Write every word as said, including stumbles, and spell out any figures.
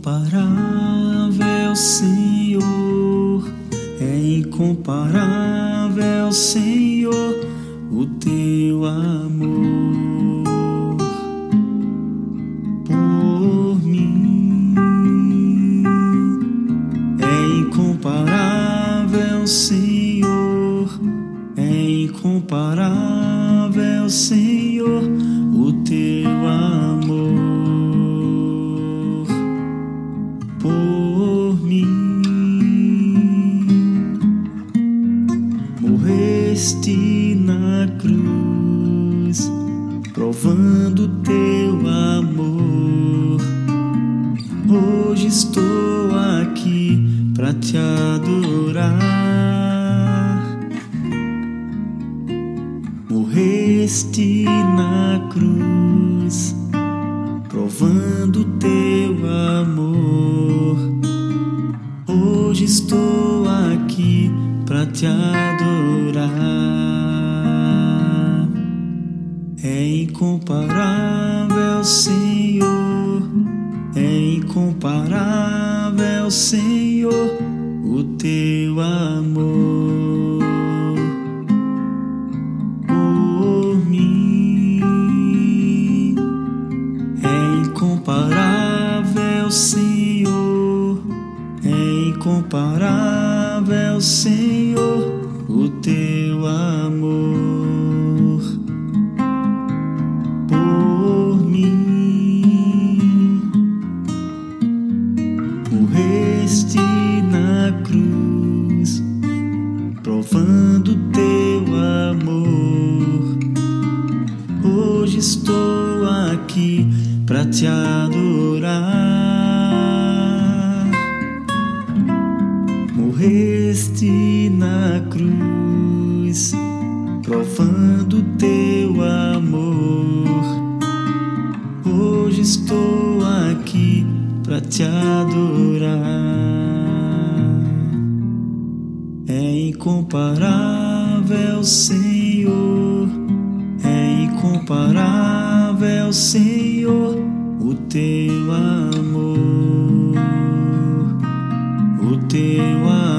incomparável, Senhor, é incomparável, Senhor, o teu amor por mim. É incomparável, Senhor, é incomparável, Senhor, o teu amor por mim. Morreste na cruz, provando teu amor. Hoje estou aqui pra te adorar. Morreste na cruz, provando teu amor. Hoje estou aqui pra te adorar. É incomparável, Senhor, é incomparável, Senhor, o teu amor por mim. É incomparável, Senhor, é incomparável, Senhor, o teu amor por mim. Morreste na cruz, provando teu amor. Hoje estou aqui pra te adorar. Morreste na cruz, provando teu amor. Hoje estou aqui pra te adorar. É incomparável, Senhor, é incomparável, Senhor, o teu amor, o teu amor.